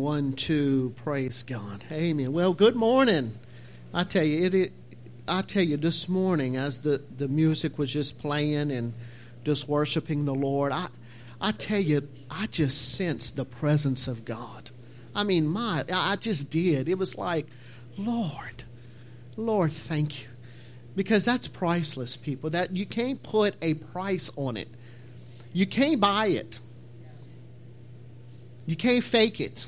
1, 2, praise God. Amen. Well, good morning. I tell you, this morning as the music was just playing and just worshiping the Lord, I tell you, I just sensed the presence of God. I mean, I just did. It was like, Lord, thank you. Because that's priceless, people. That you can't put a price on it. You can't buy it. You can't fake it.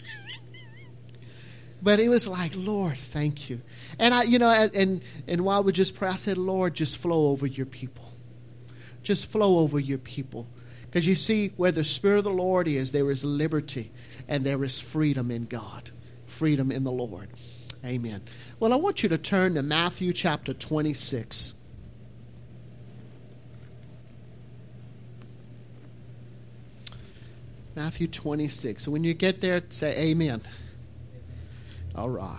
But it was like, Lord, thank you. And and while we just pray, I said, Lord, just flow over your people. Just flow over your people. Because you see, where the Spirit of the Lord is, there is liberty and there is freedom in God. Freedom in the Lord. Amen. Well, I want you to turn to Matthew chapter 26. Matthew 26. So when you get there, say amen. All right.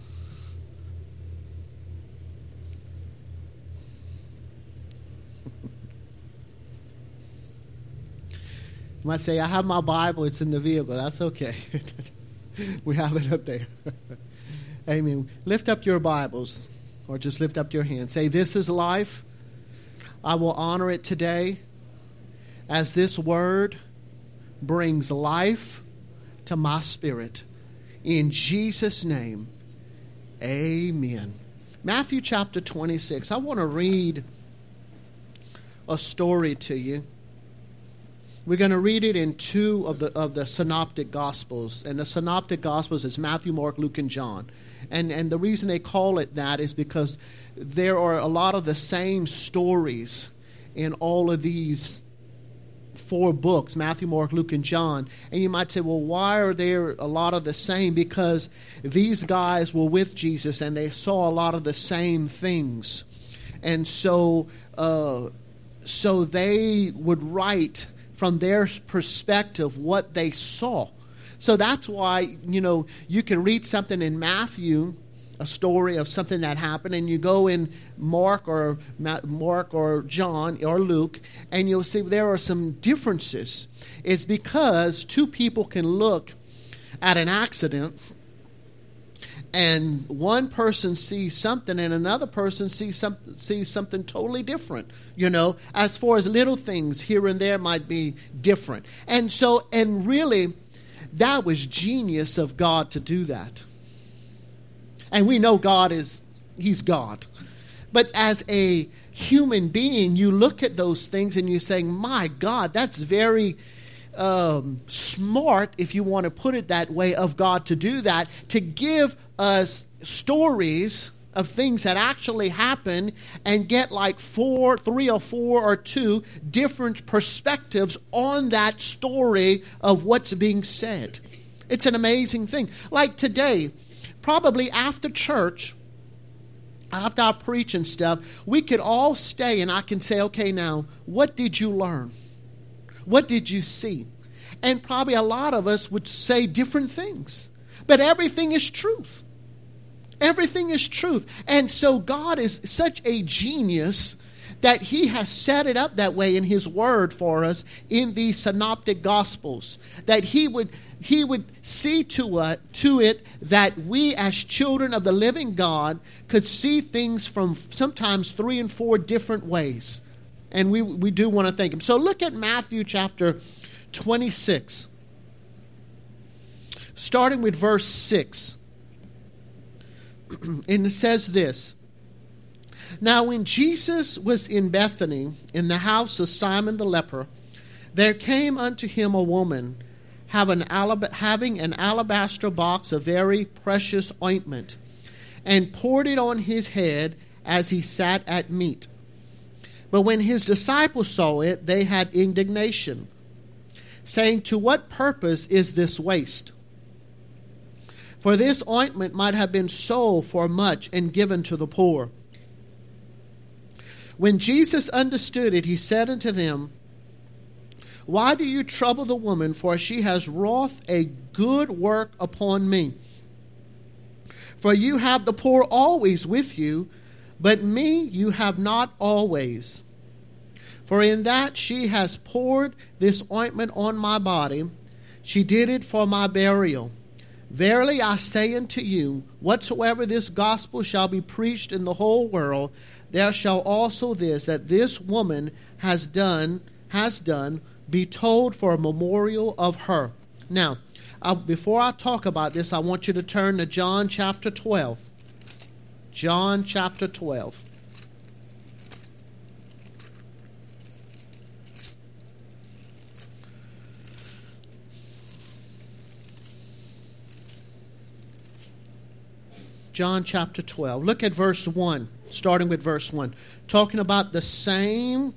You might say, I have my Bible. It's in the vehicle. That's okay. We have it up there. Amen. Lift up your Bibles or just lift up your hand. Say, this is life. I will honor it today as this word brings life to my spirit. In Jesus' name, amen. Matthew chapter 26. I want to read a story to you. We're going to read it in two of the synoptic gospels. And the synoptic gospels is Matthew, Mark, Luke, and John. And the reason they call it that is because there are a lot of the same stories in all of these four books, Matthew, Mark, Luke, and John. And you might say, well, why are there a lot of the same? Because these guys were with Jesus and they saw a lot of the same things. And so they would write from their perspective what they saw. So that's why, you can read something in Matthew, a story of something that happened, and you go in Mark or John or Luke, and you'll see there are some differences. It's because two people can look at an accident, and one person sees something, and another person sees something totally different. As far as little things here and there might be different, and really, that was genius of God to do that. And we know He's God. But as a human being, you look at those things and you're saying, my God, that's very smart, if you want to put it that way, of God to do that, to give us stories of things that actually happen and get like three or four or two different perspectives on that story of what's being said. It's an amazing thing. Like today, probably after church, after I preach and stuff, we could all stay and I can say, okay, now, what did you learn? What did you see? And probably a lot of us would say different things. But everything is truth. Everything is truth. And so God is such a genius that He has set it up that way in His Word for us in these synoptic gospels. That He would see to it that we as children of the living God could see things from sometimes 3 and 4 different ways. And we do want to thank Him. So look at Matthew chapter 26. Starting with verse 6. And it says this. Now when Jesus was in Bethany, in the house of Simon the leper, there came unto him a woman having an alabaster box of very precious ointment, and poured it on his head as he sat at meat. But when his disciples saw it, they had indignation, saying, to what purpose is this waste? For this ointment might have been sold for much and given to the poor. When Jesus understood it, He said unto them, why do you trouble the woman? For she has wrought a good work upon me. For you have the poor always with you, but me you have not always. For in that she has poured this ointment on my body, She did it for my burial. Verily I say unto you, whatsoever this gospel shall be preached in the whole world, there shall also this, that this woman has done, be told for a memorial of her. Now, before I talk about this, I want you to turn to John chapter 12. John chapter 12. John chapter 12. Look at verse 1, starting with verse 1. Talking about the same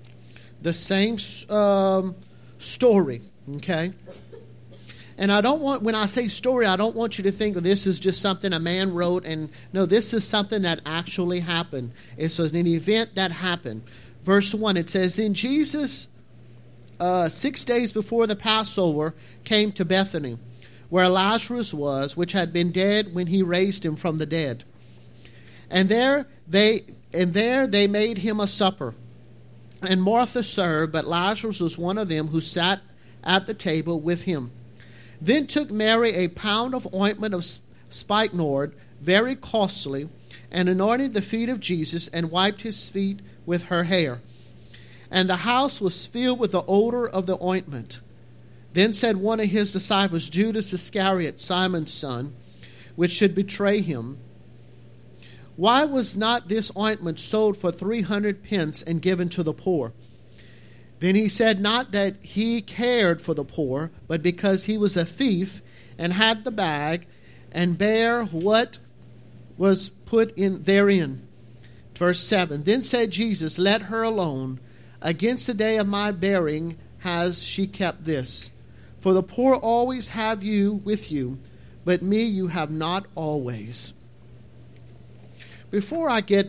story, okay? And I don't want, when I say story, I don't want you to think this is just something a man wrote. And no, this is something that actually happened. It's an event that happened. Verse 1, it says, Then Jesus, 6 days before the Passover, came to Bethany, where Lazarus was, which had been dead when he raised him from the dead. And there they made him a supper. And Martha served, but Lazarus was one of them who sat at the table with him. Then took Mary a pound of ointment of spikenard, very costly, and anointed the feet of Jesus, and wiped his feet with her hair. And the house was filled with the odor of the ointment. Then said one of his disciples, Judas Iscariot, Simon's son, which should betray him, Why was not this ointment sold for 300 pence and given to the poor? Then he said, not that he cared for the poor, but because he was a thief, and had the bag, and bare what was put in therein. Verse 7, Then said Jesus, Let her alone. Against the day of my burying has she kept this. For the poor always have you with you, but me you have not always. Before I get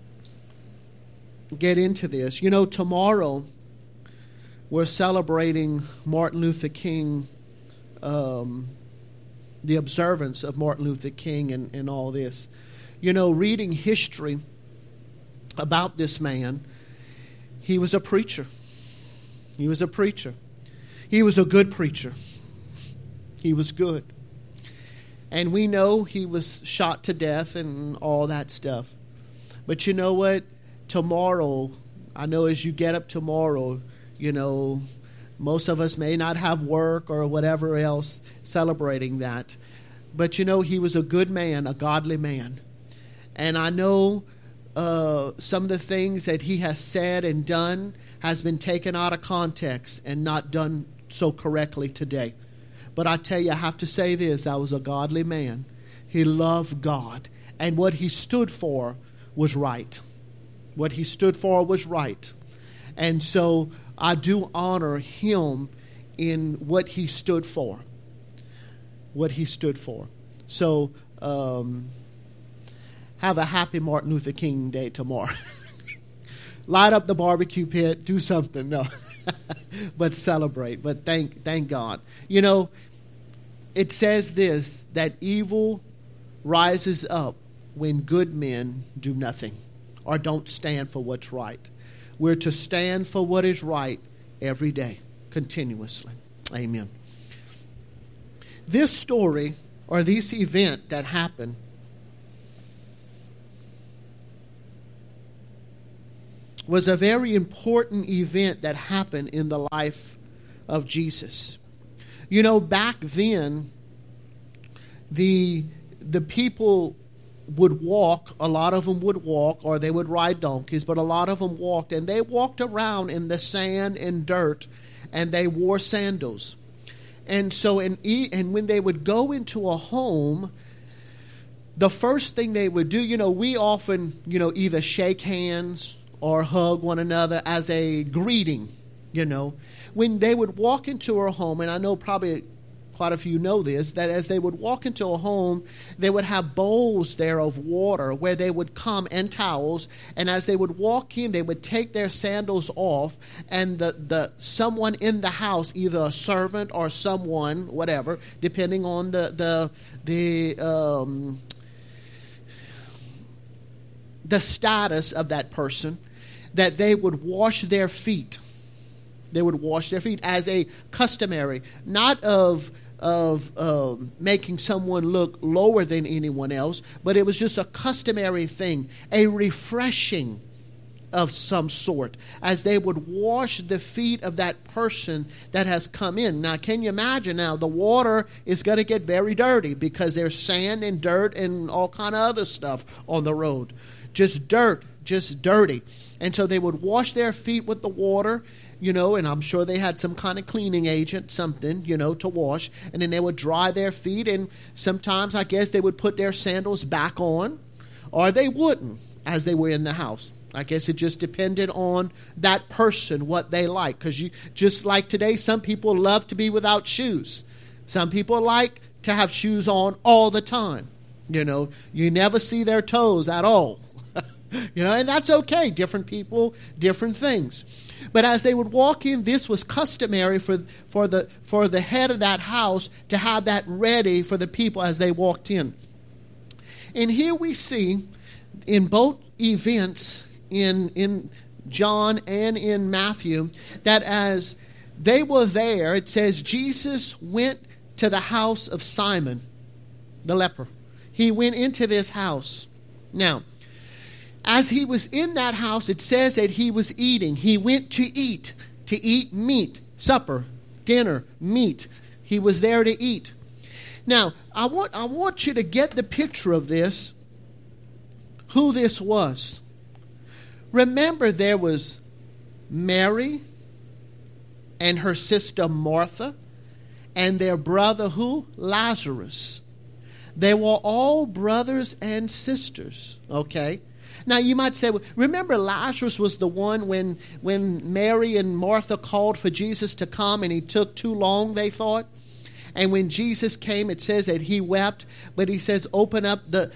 into this, tomorrow we're celebrating Martin Luther King, the observance of Martin Luther King and all this. Reading history about this man, he was a preacher. He was a preacher. He was a good preacher. He was good. And we know he was shot to death and all that stuff. But you know what? Tomorrow, I know as you get up tomorrow, most of us may not have work or whatever else celebrating that. But he was a good man, a godly man. And I know some of the things that he has said and done has been taken out of context and not done so correctly today. But I tell you, I have to say this, that was a godly man. He loved God. And what he stood for was right. What he stood for was right. And so I do honor him in what he stood for. What he stood for. So have a happy Martin Luther King Day tomorrow. Light up the barbecue pit, do something. No. But celebrate. But thank God. It says this, that evil rises up when good men do nothing or don't stand for what's right. We're to stand for what is right every day, continuously. Amen. This story, or this event that happened, was a very important event that happened in the life of Jesus. Back then, the people would walk, a lot of them would walk, or they would ride donkeys, but a lot of them walked, and they walked around in the sand and dirt, and they wore sandals. And so, and when they would go into a home, the first thing they would do, we often, either shake hands or hug one another as a greeting, When they would walk into a home, and I know probably quite a few know this, that as they would walk into a home, they would have bowls there of water where they would come, and towels, and as they would walk in, they would take their sandals off, and the someone in the house, either a servant or someone, whatever, depending on the status of that person, that they would wash their feet. They would wash their feet as a customary, not of making someone look lower than anyone else, but it was just a customary thing, a refreshing of some sort, as they would wash the feet of that person that has come in. Now, can you imagine now, the water is going to get very dirty because there's sand and dirt and all kind of other stuff on the road. Just dirt, just dirty. And so they would wash their feet with the water, and I'm sure they had some kind of cleaning agent, something, to wash. And then they would dry their feet, and sometimes I guess they would put their sandals back on, or they wouldn't as they were in the house. I guess it just depended on that person, what they like. Because just like today, some people love to be without shoes. Some people like to have shoes on all the time. You never see their toes at all. And that's okay. Different people, different things. But as they would walk in, this was customary for the head of that house to have that ready for the people as they walked in. And here we see in both events, in John and in Matthew, that as they were there, it says Jesus went to the house of Simon, the leper. He went into this house. Now, as he was in that house, it says that he was eating. He went to eat meat, supper, dinner, meat. He was there to eat. Now, I want you to get the picture of this, who this was. Remember, there was Mary and her sister Martha and their brother who? Lazarus. They were all brothers and sisters, okay? Now, you might say, remember Lazarus was the one when Mary and Martha called for Jesus to come and he took too long, they thought? And when Jesus came, it says that he wept, but he says, open up the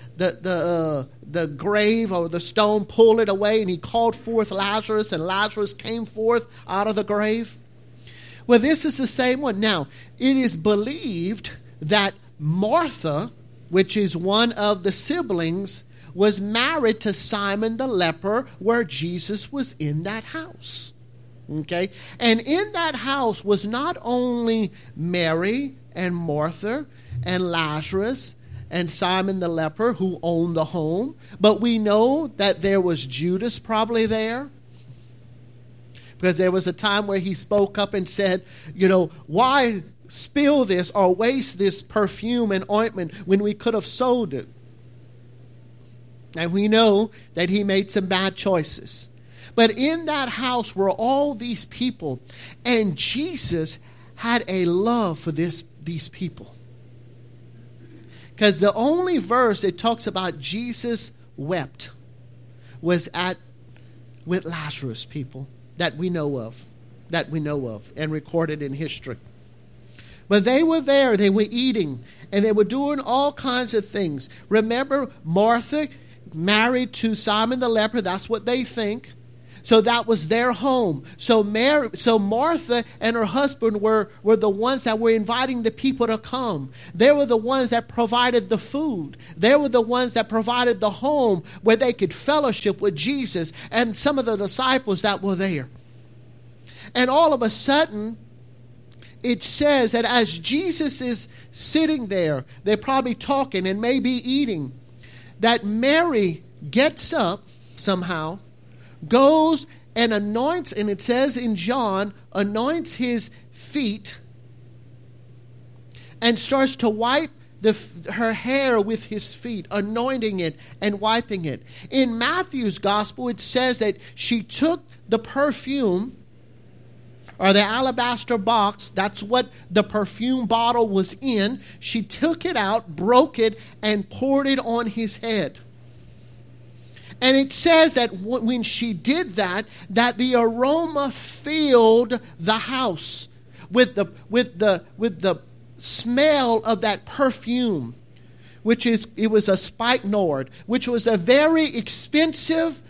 grave or the stone, pull it away, and he called forth Lazarus, and Lazarus came forth out of the grave. Well, this is the same one. Now, it is believed that Martha, which is one of the siblings, was married to Simon the leper, where Jesus was in that house. Okay? And in that house was not only Mary and Martha and Lazarus and Simon the leper, who owned the home, but we know that there was Judas probably there, because there was a time where he spoke up and said, why spill this or waste this perfume and ointment when we could have sold it? And we know that he made some bad choices. But in that house were all these people, and Jesus had a love for these people. Because the only verse it talks about Jesus wept was with Lazarus, people, that we know of, and recorded in history. But they were there, they were eating, and they were doing all kinds of things. Remember, Martha married to Simon the leper, that's what they think. So that was their home. So Martha and her husband were the ones that were inviting the people to come. They were the ones that provided the food. They were the ones that provided the home where they could fellowship with Jesus and some of the disciples that were there. And all of a sudden, it says that as Jesus is sitting there, they're probably talking and maybe eating, that Mary gets up somehow, goes and anoints, and it says in John, anoints his feet and starts to wipe her hair with his feet, anointing it and wiping it. In Matthew's gospel, it says that she took the perfume, or the alabaster box, that's what the perfume bottle was in. She took it out, broke it, and poured it on his head. And it says that when she did that the aroma filled the house with the smell of that perfume, it was a spikenard, which was a very expensive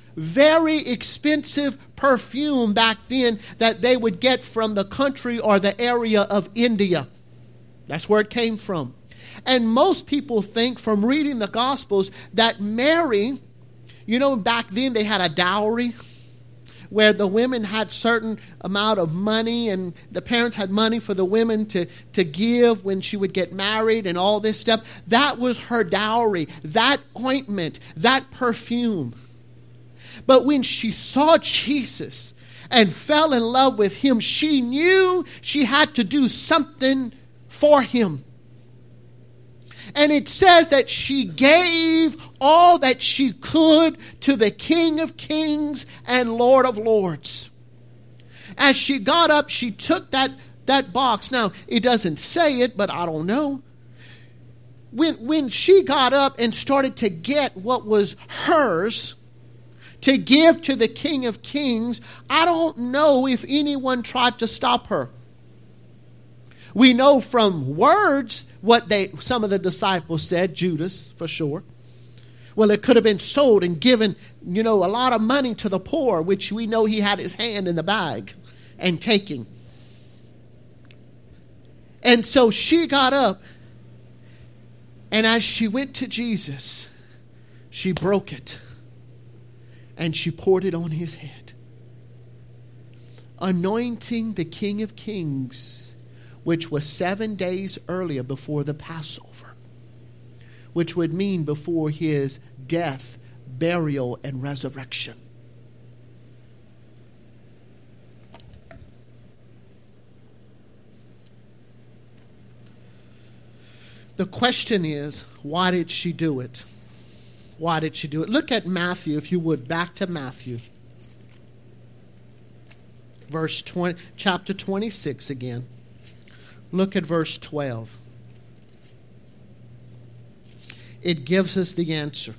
perfume back then that they would get from the country or the area of India. That's where it came from. And most people think from reading the Gospels that Mary, back then they had a dowry where the women had certain amount of money, and the parents had money for the women to give when she would get married and all this stuff. That was her dowry, that ointment, that perfume. But when she saw Jesus and fell in love with him, she knew she had to do something for him. And it says that she gave all that she could to the King of Kings and Lord of Lords. As she got up, she took that box. Now, it doesn't say it, but I don't know. When she got up and started to get what was hers to give to the King of Kings, I don't know if anyone tried to stop her. We know from words what some of the disciples said, Judas for sure. Well, it could have been sold and given, a lot of money to the poor, which we know he had his hand in the bag and taking. And so she got up, and as she went to Jesus, she broke it and she poured it on his head, anointing the King of Kings, which was 7 days earlier before the Passover, which would mean before his death, burial, and resurrection. The question is, why did she do it? Why did she do it? Look at Matthew, if you would, back to Matthew. Chapter 26 again. Look at verse 12. It gives us the answer.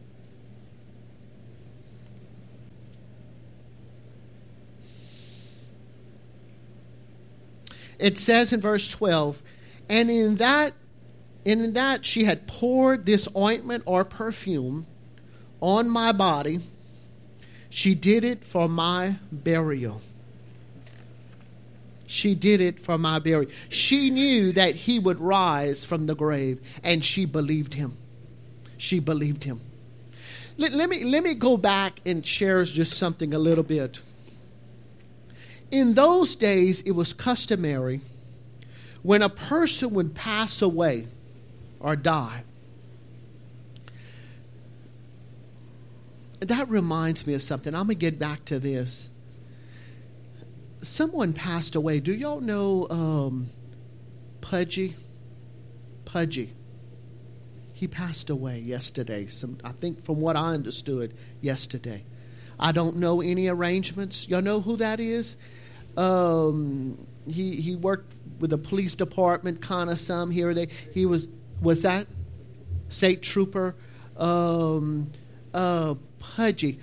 It says in verse 12, and in that she had poured this ointment or perfume on my body. She did it for my burial. She did it for my burial. She knew that he would rise from the grave, and she believed him. She believed him. Let me go back and share just something a little bit. In those days, it was customary when a person would pass away or die. That reminds me of something. I'm going to get back to this. Someone passed away. Do y'all know Pudgy? Pudgy. He passed away yesterday. I think from what I understood yesterday. I don't know any arrangements. Y'all know who that is? He worked with the police department, kind of some here or there. He was that state trooper? Pudgy.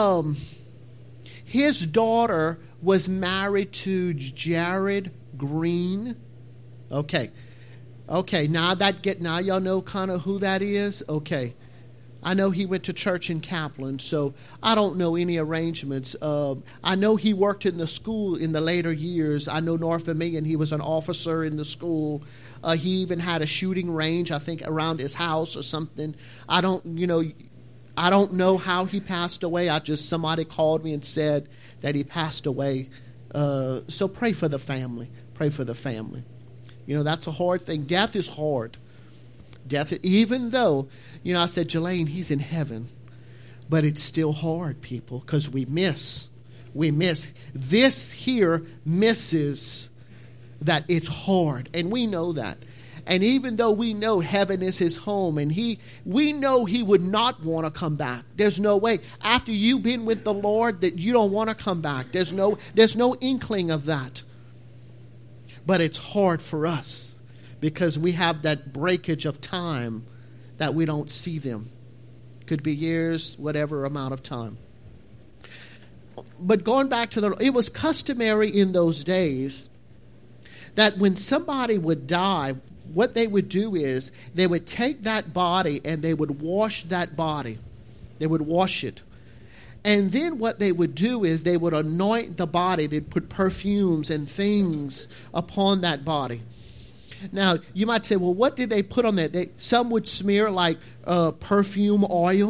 His daughter was married to Jared Green. Okay. Now y'all know kind of who that is. Okay. I know he went to church in Kaplan, so I don't know any arrangements. I know he worked in the school in the later years. I know north of me, and he was an officer in the school. He even had a shooting range, I think, around his house or something. I don't know how he passed away. Somebody called me and said that he passed away. So pray for the family. Pray for the family. That's a hard thing. Death is hard. Death, even though, I said, Jelaine, he's in heaven. But it's still hard, people, because we miss. This here misses that it's hard. And we know that. And even though we know heaven is his home, and we know he would not want to come back. There's no way. After you've been with the Lord, that you don't want to come back. There's no inkling of that. But it's hard for us because we have that breakage of time that we don't see them. Could be years, whatever amount of time. But going back to it was customary in those days that when somebody would die, what they would do is they would take that body and they would wash that body. They would wash it. And then what they would do is they would anoint the body. They'd put perfumes and things upon that body. Now, you might say, well, what did they put on that? Some would smear like perfume oil.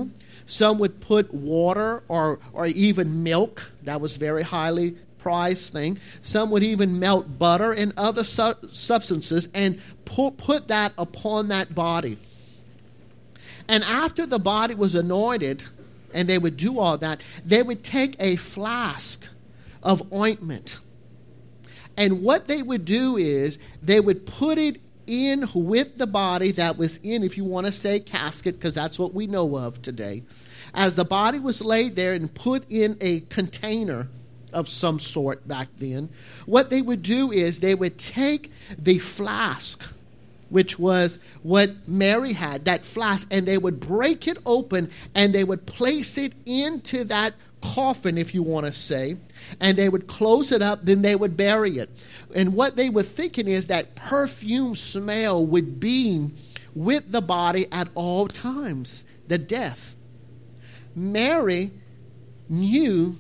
Some would put water or even milk. That was very highly prized thing. Some would even melt butter and other substances and put that upon that body. And after the body was anointed, and they would do all that, they would take a flask of ointment. And what they would do is they would put it in with the body that was in, if you want to say casket, because that's what we know of today. As the body was laid there and put in a container of some sort back then, what they would do is they would take the flask, which was what Mary had, that flask, and they would break it open and they would place it into that coffin, if you want to say, and they would close it up, then they would bury it. And what they were thinking is that perfume smell would be with the body at all times, the death. Mary knew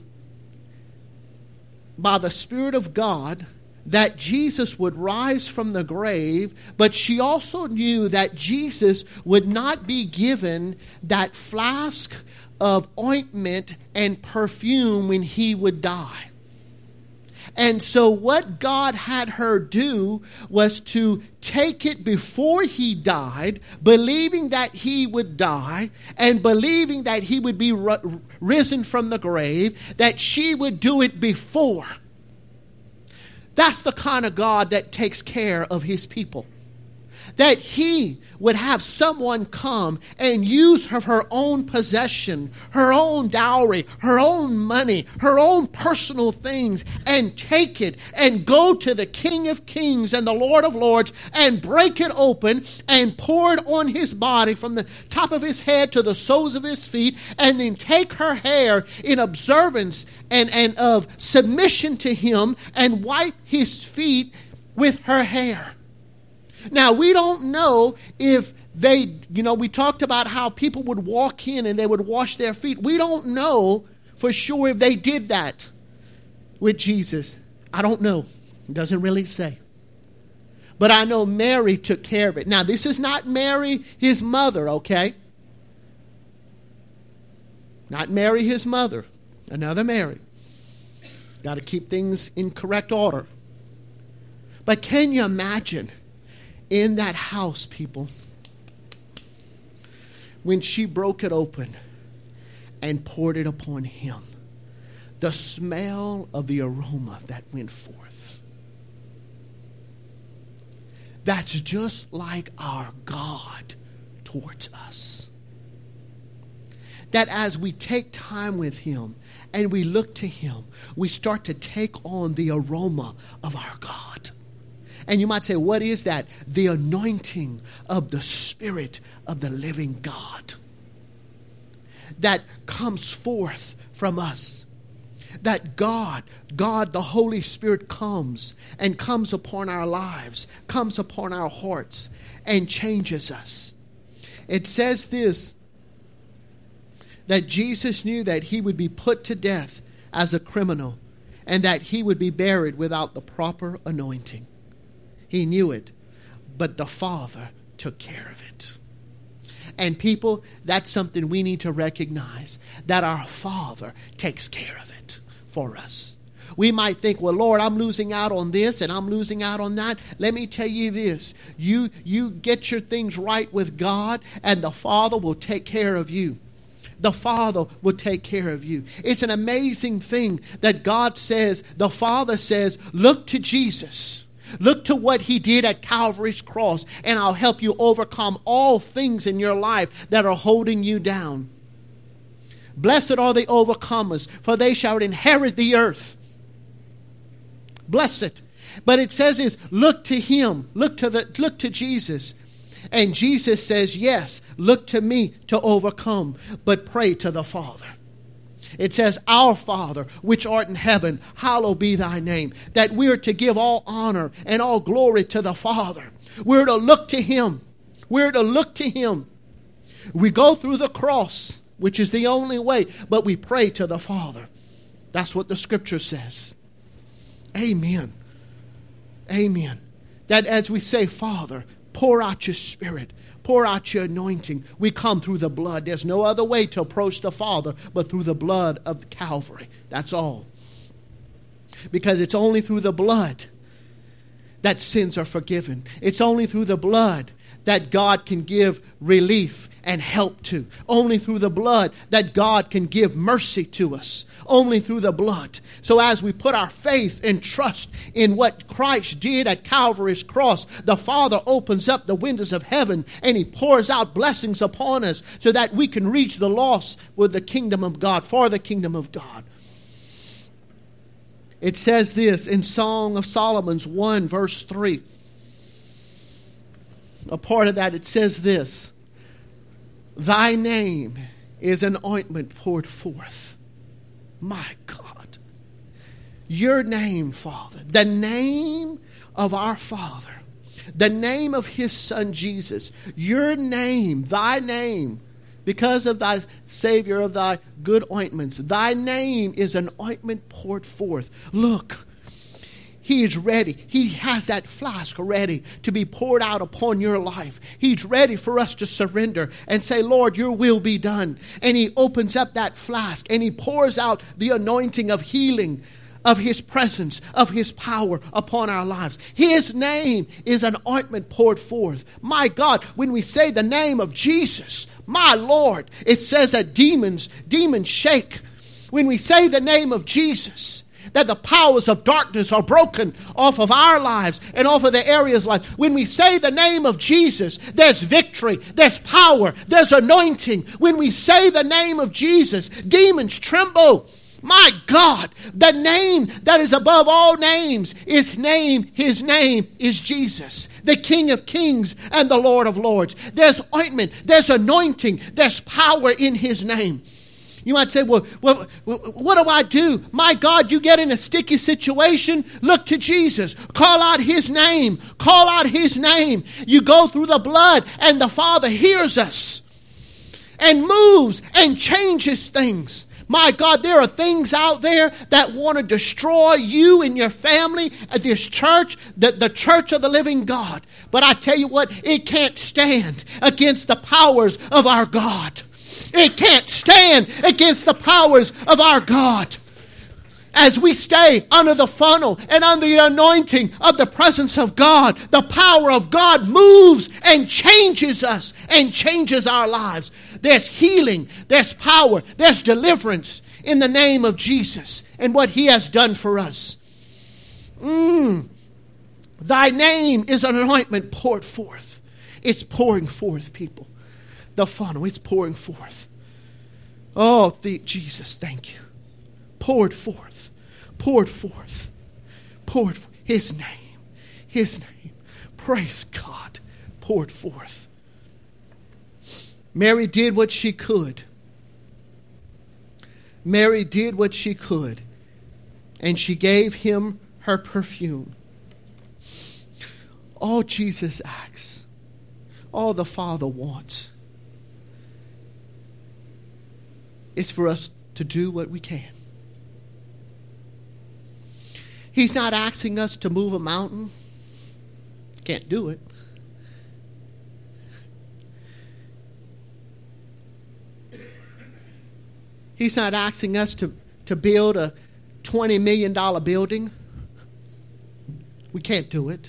by the Spirit of God that Jesus would rise from the grave, but she also knew that Jesus would not be given that flask of ointment and perfume when he would die. And so what God had her do was to take it before he died, believing that he would die and believing that he would be risen from the grave, that she would do it before. That's the kind of God that takes care of his people. That he would have someone come and use her own possession, her own dowry, her own money, her own personal things, and take it and go to the King of Kings and the Lord of Lords and break it open and pour it on his body from the top of his head to the soles of his feet, and then take her hair in observance and of submission to him and wipe his feet with her hair. Now, we don't know if they, we talked about how people would walk in and they would wash their feet. We don't know for sure if they did that with Jesus. I don't know. It doesn't really say. But I know Mary took care of it. Now, this is not Mary, his mother, okay? Not Mary, his mother. Another Mary. Got to keep things in correct order. But can you imagine in that house, people, when she broke it open and poured it upon him, the smell of the aroma that went forth? That's just like our God towards us. That as we take time with him and we look to him, we start to take on the aroma of our God. And you might say, what is that? The anointing of the Spirit of the living God that comes forth from us. That God, the Holy Spirit comes and comes upon our lives, comes upon our hearts and changes us. It says this, that Jesus knew that he would be put to death as a criminal and that he would be buried without the proper anointing. He knew it, but the Father took care of it. And people, that's something we need to recognize, that our Father takes care of it for us. We might think, well, Lord, I'm losing out on this and I'm losing out on that. Let me tell you this. You get your things right with God and the Father will take care of you. The Father will take care of you. It's an amazing thing that God says, the Father says, look to Jesus. Look to what he did at Calvary's cross, and I'll help you overcome all things in your life that are holding you down. Blessed are the overcomers, for they shall inherit the earth. Blessed. But it says is, look to him, look to Jesus. And Jesus says, yes, look to me to overcome, but pray to the Father. It says, our Father, which art in heaven, hallowed be thy name. That we're to give all honor and all glory to the Father. We're to look to him. We're to look to him. We go through the cross, which is the only way, but we pray to the Father. That's what the scripture says. Amen. Amen. That as we say, Father, Pour out your Spirit. Pour out your anointing. We come through the blood. There's no other way to approach the Father but through the blood of Calvary. That's all. Because it's only through the blood that sins are forgiven. It's only through the blood that God can give relief and help to. Only through the blood that God can give mercy to us. Only through the blood. So as we put our faith and trust in what Christ did at Calvary's cross, the Father opens up the windows of heaven and He pours out blessings upon us so that we can reach the lost with the kingdom of God, for the kingdom of God. It says this in Song of Solomon 1 verse 3. A part of that, it says this: Thy name is an ointment poured forth. My God. Your name, Father. The name of our Father. The name of His Son Jesus. Your name, thy name, because of thy Savior of thy good ointments. Thy name is an ointment poured forth. Look. He is ready. He has that flask ready to be poured out upon your life. He's ready for us to surrender and say, Lord, your will be done. And He opens up that flask and He pours out the anointing of healing, of His presence, of His power upon our lives. His name is an ointment poured forth. My God, when we say the name of Jesus, my Lord, it says that demons shake. When we say the name of Jesus, that the powers of darkness are broken off of our lives and off of the areas like when we say the name of Jesus, there's victory, there's power, there's anointing. When we say the name of Jesus, demons tremble. My God, the name that is above all names, His name is Jesus, the King of Kings and the Lord of Lords. There's ointment, there's anointing, there's power in His name. You might say, well, what do I do? My God, you get in a sticky situation, look to Jesus. Call out His name. Call out His name. You go through the blood and the Father hears us and moves and changes things. My God, there are things out there that want to destroy you and your family at this church, the church of the living God. But I tell you what, it can't stand against the powers of our God. It can't stand against the powers of our God. As we stay under the funnel and under the anointing of the presence of God, the power of God moves and changes us and changes our lives. There's healing, there's power, there's deliverance in the name of Jesus and what He has done for us. Thy name is an anointment poured forth. It's pouring forth, people. The funnel, it's pouring forth. Oh, Jesus, thank you. Poured forth. Poured forth. Poured forth. His name. His name. Praise God. Poured forth. Mary did what she could. Mary did what she could. And she gave Him her perfume. All Jesus asks, all the Father wants, is for us to do what we can. He's not asking us to move a mountain. Can't do it. He's not asking us to build a $20 million building. We can't do it.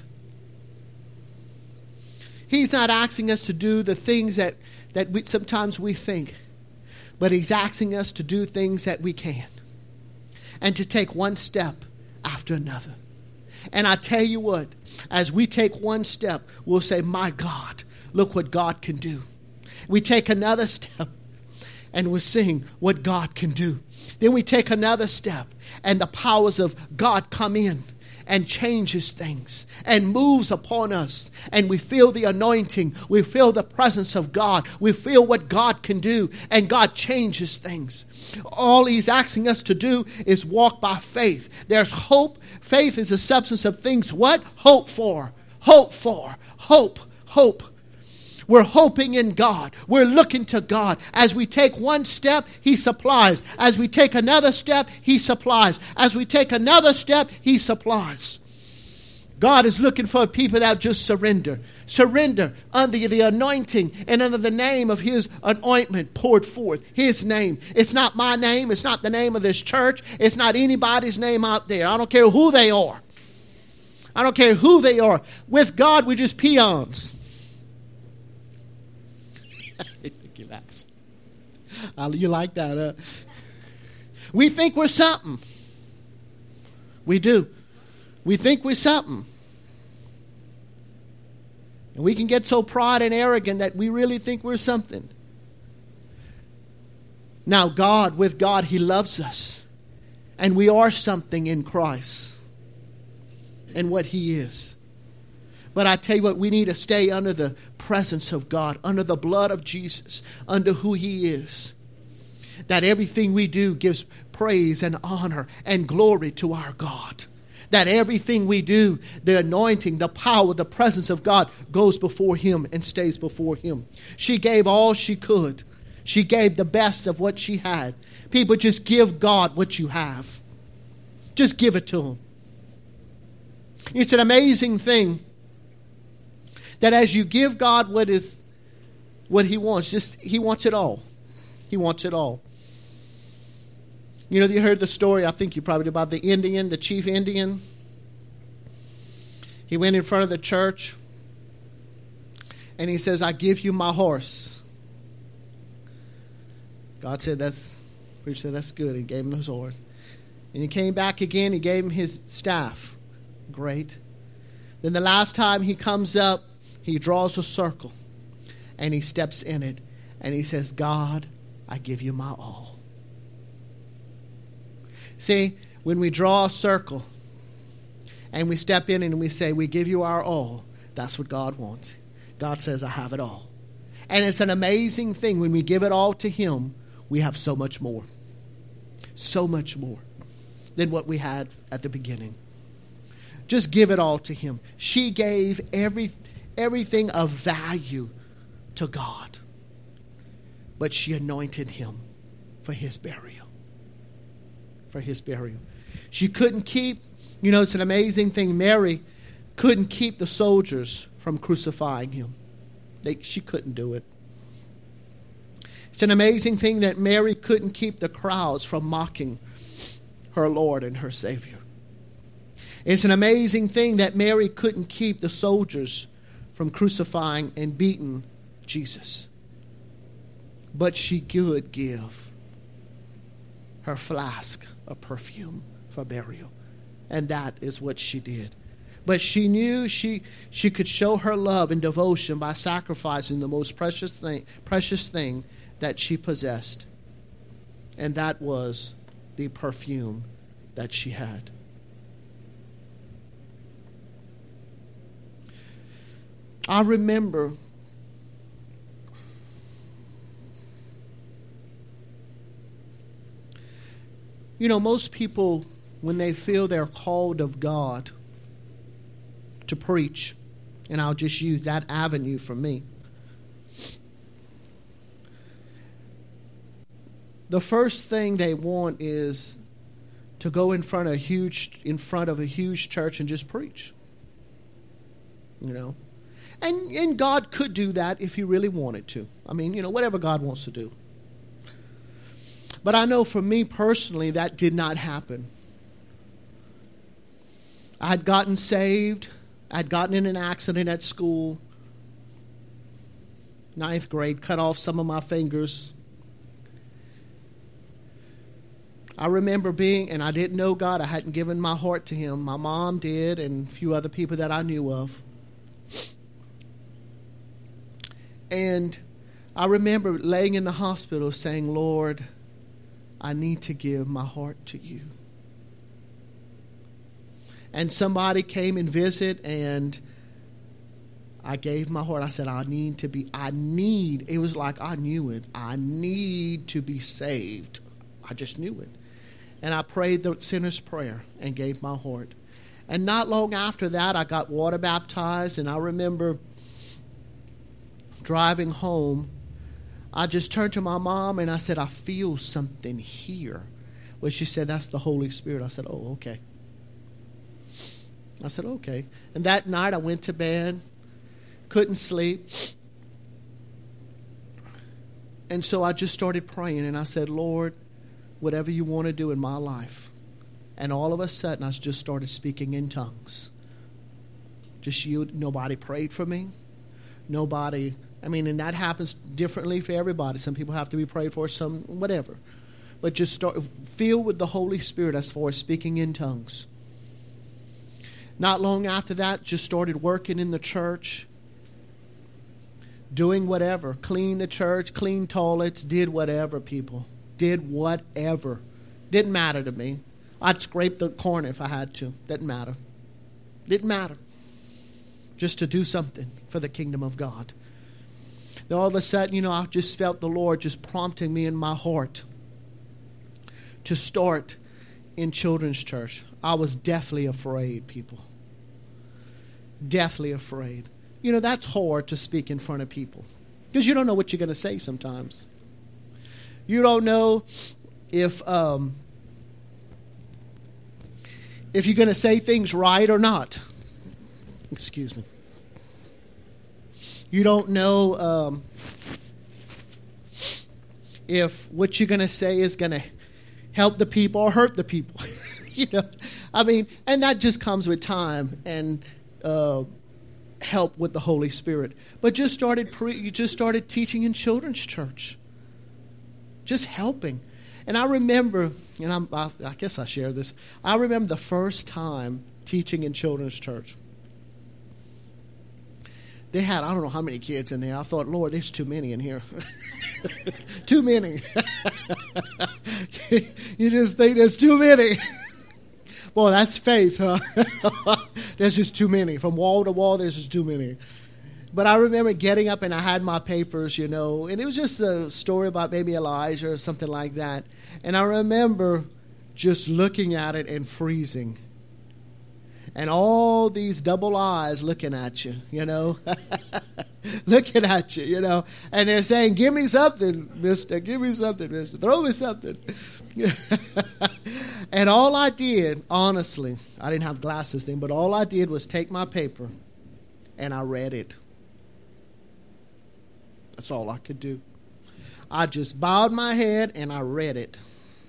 He's not asking us to do the things that sometimes we think. But He's asking us to do things that we can. And to take one step after another. And I tell you what, as we take one step, we'll say, my God, look what God can do. We take another step and we'll sing what God can do. Then we take another step and the powers of God come in and changes things and moves upon us. And we feel the anointing. We feel the presence of God. We feel what God can do. And God changes things. All He's asking us to do is walk by faith. There's hope. Faith is the substance of things. What? Hope for. Hope for. Hope. Hope. We're hoping in God. We're looking to God. As we take one step, He supplies. As we take another step, He supplies. As we take another step, He supplies. God is looking for people that just surrender. Surrender under the anointing and under the name of His anointment poured forth. His name. It's not my name. It's not the name of this church. It's not anybody's name out there. I don't care who they are. I don't care who they are. With God, we're just peons. You like that, huh? We think we're something. We do. We think we're something. And we can get so proud and arrogant that we really think we're something. Now, with God, He loves us. And we are something in Christ and what He is. But I tell you what, we need to stay under the presence of God, under the blood of Jesus, under who He is. That everything we do gives praise and honor and glory to our God. That everything we do, the anointing, the power, the presence of God goes before Him and stays before Him. She gave all she could. She gave the best of what she had. People, just give God what you have. Just give it to Him. It's an amazing thing that as you give God what He wants, He wants it all. He wants it all. You know, you heard the story, I think you probably did, about the chief Indian. He went in front of the church and he says, I give you my horse. God said, preacher said, that's good. He gave him his horse. And he came back again, he gave him his staff. Great. Then the last time he comes up, he draws a circle and he steps in it and he says, God, I give you my all. See, when we draw a circle and we step in and we say, we give you our all, that's what God wants. God says, I have it all. And it's an amazing thing. When we give it all to Him, we have so much more. So much more than what we had at the beginning. Just give it all to Him. She gave everything of value to God. But she anointed Him for His burial. For His burial. She couldn't keep, it's an amazing thing. Mary couldn't keep the soldiers from crucifying Him. She couldn't do it. It's an amazing thing that Mary couldn't keep the crowds from mocking her Lord and her Savior. It's an amazing thing that Mary couldn't keep the soldiers from crucifying and beating Jesus. But she could give her flask of perfume for burial. And that is what she did. But she knew she could show her love and devotion by sacrificing the most precious thing that she possessed. And that was the perfume that she had. I remember most people, when they feel they're called of God to preach, and I'll just use that avenue for me, the first thing they want is to go in front of a huge church and just preach. And God could do that if He really wanted to. I mean, whatever God wants to do. But I know for me personally, that did not happen. I had gotten saved. I had gotten in an accident at school. 9th grade, cut off some of my fingers. I remember and I didn't know God. I hadn't given my heart to Him. My mom did, and a few other people that I knew of. And I remember laying in the hospital saying, Lord, I need to give my heart to You. And somebody came and visit, and I gave my heart. I said, it was like I knew it. I need to be saved. I just knew it. And I prayed the sinner's prayer and gave my heart. And not long after that, I got water baptized, and I remember driving home, I just turned to my mom and I said, I feel something here. Well, she said, that's the Holy Spirit. I said, oh, okay. I said, okay. And that night I went to bed, couldn't sleep. And so I just started praying, and I said, Lord, whatever you want to do in my life. And all of a sudden, I just started speaking in tongues. Just you, nobody prayed for me. Nobody, and that happens differently for everybody. Some people have to be prayed for, some whatever. But just start, filled with the Holy Spirit as far as speaking in tongues. Not long after that, just started working in the church. Doing whatever. Clean the church, clean toilets, did whatever, people. Did whatever. Didn't matter to me. I'd scrape the corner if I had to. Didn't matter. Didn't matter. Just to do something for the kingdom of God. Then all of a sudden, I just felt the Lord just prompting me in my heart to start in children's church. I was deathly afraid, people. Deathly afraid. That's hard to speak in front of people. Because you don't know what you're going to say sometimes. You don't know if you're going to say things right or not. Excuse me. You don't know if what you're going to say is going to help the people or hurt the people. And that just comes with time and help with the Holy Spirit. But you just started teaching in children's church. Just helping. And I remember, and I guess I share this. I remember the first time teaching in children's church. They had, I don't know how many kids in there. I thought, Lord, there's too many in here. Too many. You just think there's too many. Boy, that's faith, huh? There's just too many. From wall to wall, there's just too many. But I remember getting up and I had my papers, and it was just a story about maybe Elijah or something like that. And I remember just looking at it and freezing. And all these double eyes looking at you, looking at you, and they're saying, give me something, mister, give me something, mister, throw me something. And all I did, honestly, I didn't have glasses then, but all I did was take my paper and I read it. That's all I could do. I just bowed my head and I read it.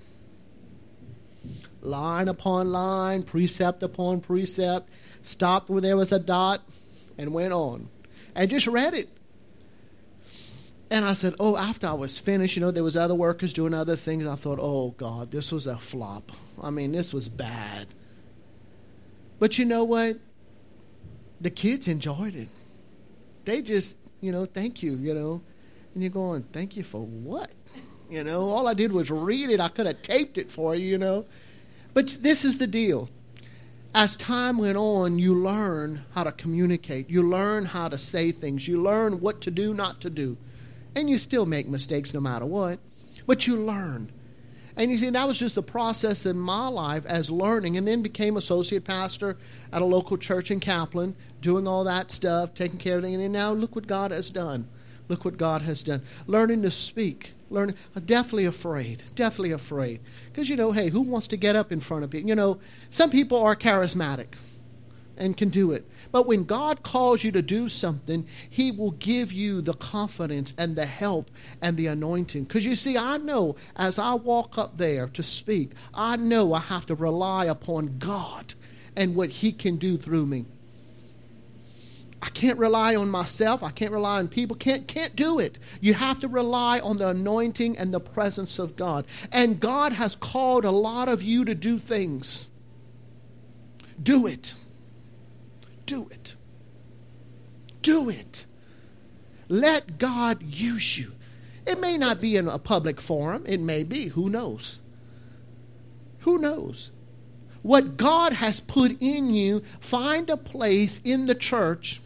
Line upon line, precept upon precept, stopped where there was a dot and went on. And just read it. And I said, after I was finished, there was other workers doing other things. I thought, oh, God, this was a flop. This was bad. But you know what? The kids enjoyed it. They just, thank you, And you're going, thank you for what? All I did was read it. I could have taped it for you, But this is the deal. As time went on, you learn how to communicate. You learn how to say things. You learn what to do, not to do. And you still make mistakes no matter what. But you learn. And you see, that was just the process in my life as learning. And then became associate pastor at a local church in Kaplan, doing all that stuff, taking care of things. And then now look what God has done. Look what God has done. Learning to speak. Deathly afraid. Deathly afraid. Because, hey, who wants to get up in front of people? Some people are charismatic and can do it. But when God calls you to do something, He will give you the confidence and the help and the anointing. Because you see, I know as I walk up there to speak, I know I have to rely upon God and what He can do through me. I can't rely on myself. I can't rely on people. Can't do it. You have to rely on the anointing and the presence of God. And God has called a lot of you to do things. Do it. Do it. Do it. Let God use you. It may not be in a public forum. It may be. Who knows? Who knows? What God has put in you, find a place in the church,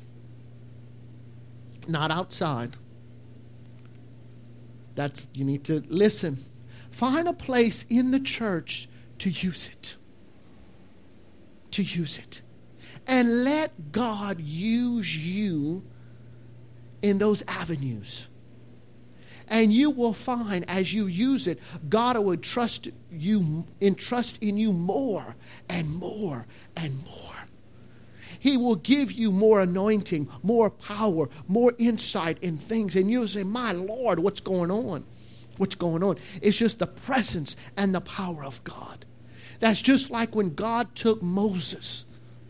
not outside. You need to listen. Find a place in the church to use it. To use it. And let God use you in those avenues. And you will find as you use it, God will entrust in you more and more and more. He will give you more anointing, more power, more insight in things. And you'll say, my Lord, what's going on? What's going on? It's just the presence and the power of God. That's just like when God took Moses.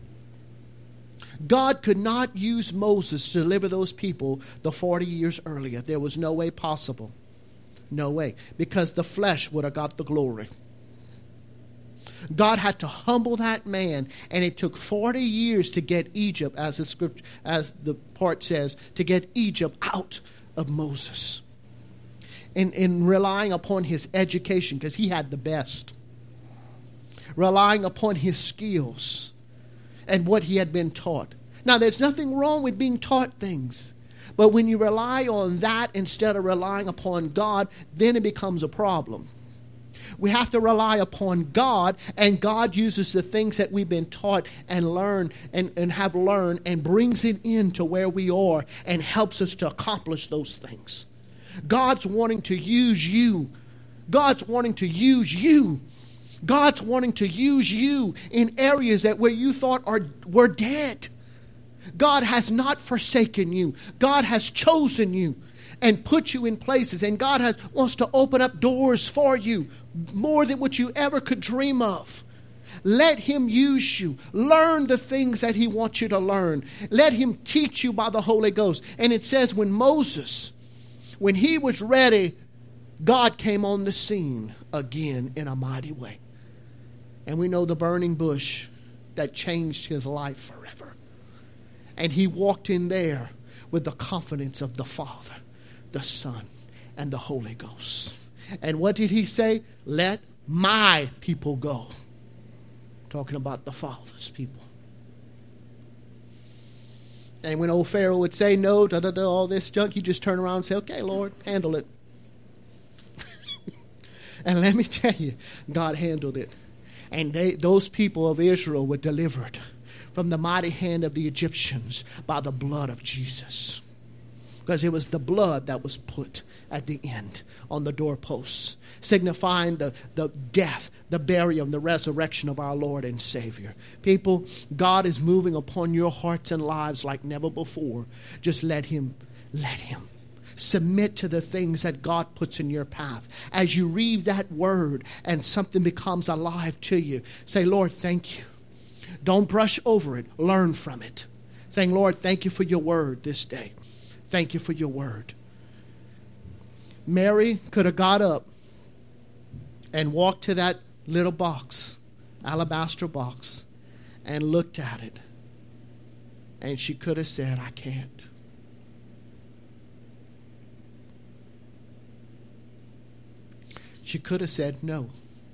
God could not use Moses to deliver those people the 40 years earlier. There was no way possible. No way. Because the flesh would have got the glory. God had to humble that man, and it took 40 years to get Egypt, as the script, as the part says, to get Egypt out of Moses. In relying upon his education, because he had the best. Relying upon his skills and what he had been taught. Now, there's nothing wrong with being taught things. But when you rely on that instead of relying upon God, then it becomes a problem. We have to rely upon God, and God uses the things that we've been taught and learned and have learned and brings it into where we are and helps us to accomplish those things. God's wanting to use you. God's wanting to use you. God's wanting to use you in areas that where you thought were dead. God has not forsaken you. God has chosen you and put you in places. And God wants to open up doors for you more than what you ever could dream of. Let him use you. Learn the things that he wants you to learn. Let him teach you by the Holy Ghost. And it says when Moses, when he was ready, God came on the scene again in a mighty way. And we know the burning bush that changed his life forever. And he walked in there with the confidence of the Father, the Son, and the Holy Ghost. And what did he say? Let my people go. Talking about the Father's people. And when old Pharaoh would say no, all this junk, he'd just turn around and say, okay, Lord, handle it. And let me tell you, God handled it. And those people of Israel were delivered from the mighty hand of the Egyptians by the blood of Jesus. Because it was the blood that was put at the end on the doorposts, signifying the death, the burial, and the resurrection of our Lord and Savior. People, God is moving upon your hearts and lives like never before. Just let him. Submit to the things that God puts in your path. As you read that word and something becomes alive to you, say, Lord, thank you. Don't brush over it. Learn from it. Saying, Lord, thank you for your word this day. Thank you for your word. Mary could have got up and walked to that little box, alabaster box, and looked at it. And she could have said, I can't. She could have said no.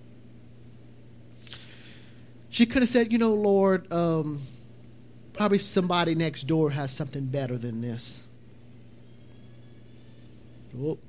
She could have said, Lord, probably somebody next door has something better than this. Oh.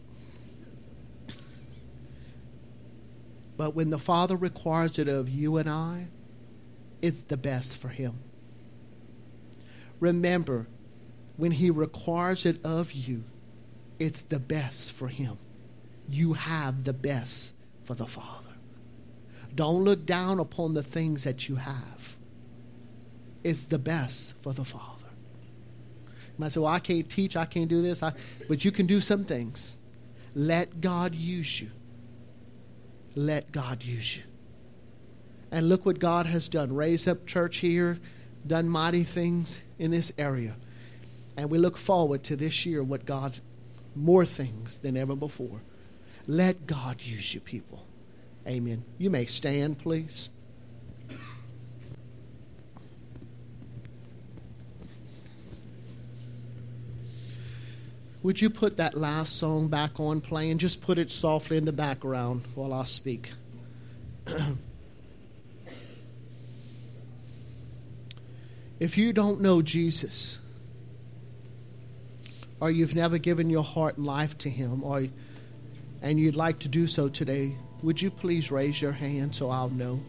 But when the Father requires it of you and I, it's the best for him. Remember, when he requires it of you, it's the best for him. You have the best for the Father. Don't look down upon the things that you have. It's the best for the Father. You might say, well, I can't teach, I can't do this. But you can do some things. Let God use you. Let God use you. And look what God has done. Raised up church here, done mighty things in this area. And we look forward to this year what God's more things than ever before. Let God use you, people. Amen. You may stand, please. Would you put that last song back on playing? Just put it softly in the background while I speak. If you don't know Jesus, or you've never given your heart and life to him, and you'd like to do so today, would you please raise your hand so I'll know?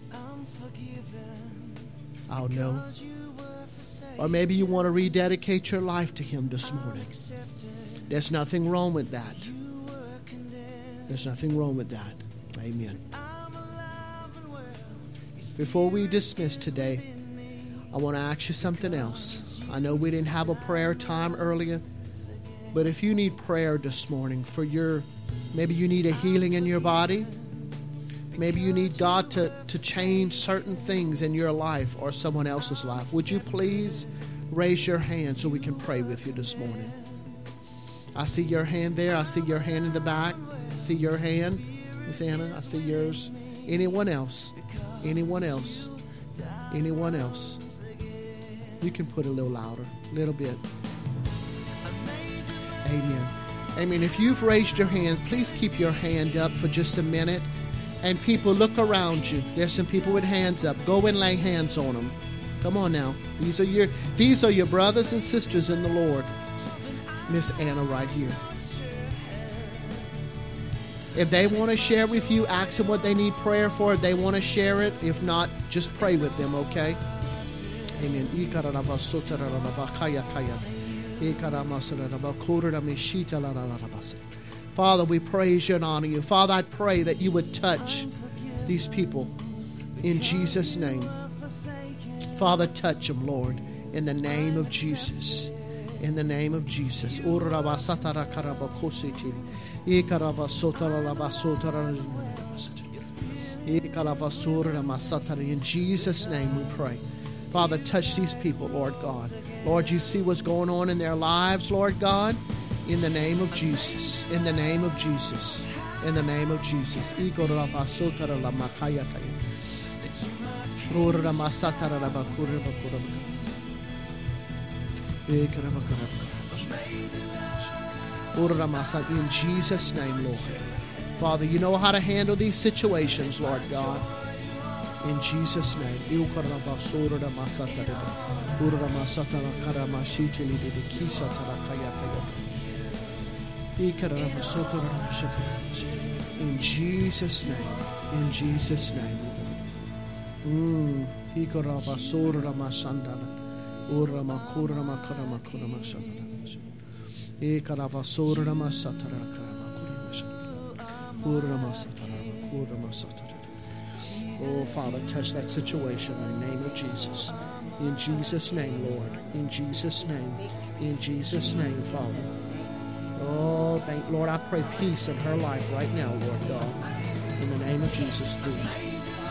I'll know. Or maybe you want to rededicate your life to him this morning. There's nothing wrong with that. There's nothing wrong with that. Amen. Before we dismiss today, I want to ask you something else. I know we didn't have a prayer time earlier, but if you need prayer this morning for maybe you need a healing in your body, maybe you need God to change certain things in your life or someone else's life, would you please raise your hand so we can pray with you this morning? I see your hand there. I see your hand in the back. I see your hand, Miss Anna. I see yours. Anyone else? Anyone else? Anyone else? You can put it a little louder, a little bit. Amen. Amen. If you've raised your hand, please keep your hand up for just a minute. And people, look around you. There's some people with hands up. Go and lay hands on them. Come on now. These are your brothers and sisters in the Lord. Miss Anna right here. If they want to share with you, ask them what they need prayer for. If they want to share it, if not, just pray with them, okay? Amen. Father, we praise you and honor you. Father, I pray that you would touch these people in Jesus' name. Father, touch them, Lord, in the name of Jesus. In the name of Jesus. In Jesus' name we pray. Father, touch these people, Lord God. Lord, you see what's going on in their lives, Lord God. In the name of Jesus. In the name of Jesus. In the name of Jesus. In Jesus' name, Lord. Father, you know how to handle these situations, Lord God. In Jesus' name. In Jesus' name. In Jesus' name. Oh, Father, touch that situation in the name of Jesus. In Jesus' name, Lord. In Jesus' name. In Jesus' name, Father. Oh, Lord, I pray peace in her life right now, Lord God. In the name of Jesus, do it.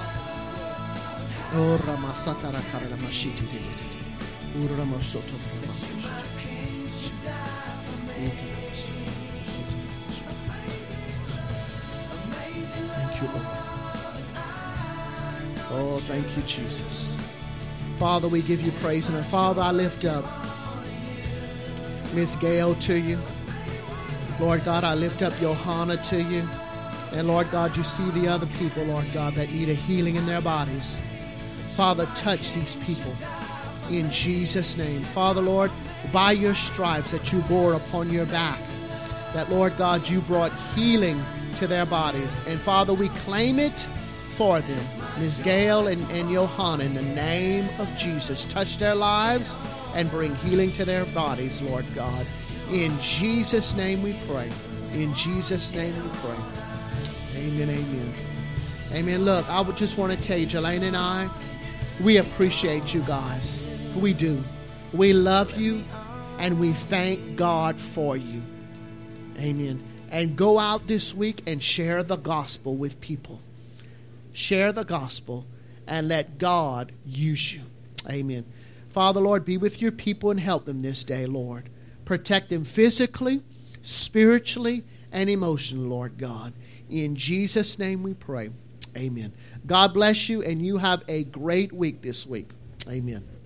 Oh, Ramasatara Karamashiti. Thank you, Lord. Oh, thank you, Jesus. Father, we give you praise. And Father, I lift up Miss Gail to you. Lord God, I lift up Johanna to you. And Lord God, you see the other people, Lord God, that need a healing in their bodies. Father, touch these people in Jesus' name. Father, Lord, by your stripes that you bore upon your back, that, Lord God, you brought healing to their bodies. And Father, we claim it for them. Ms. Gail and Johanna, in the name of Jesus, touch their lives and bring healing to their bodies, Lord God. In Jesus' name we pray. In Jesus' name we pray. Amen, amen. Amen. Look, I would just want to tell you, Jelena and I, we appreciate you guys. We do. We love you, and we thank God for you. Amen. And go out this week and share the gospel with people. Share the gospel and let God use you. Amen. Father, Lord, be with your people and help them this day, Lord. Protect them physically, spiritually, and emotionally, Lord God. In Jesus' name we pray. Amen. God bless you, and you have a great week this week. Amen.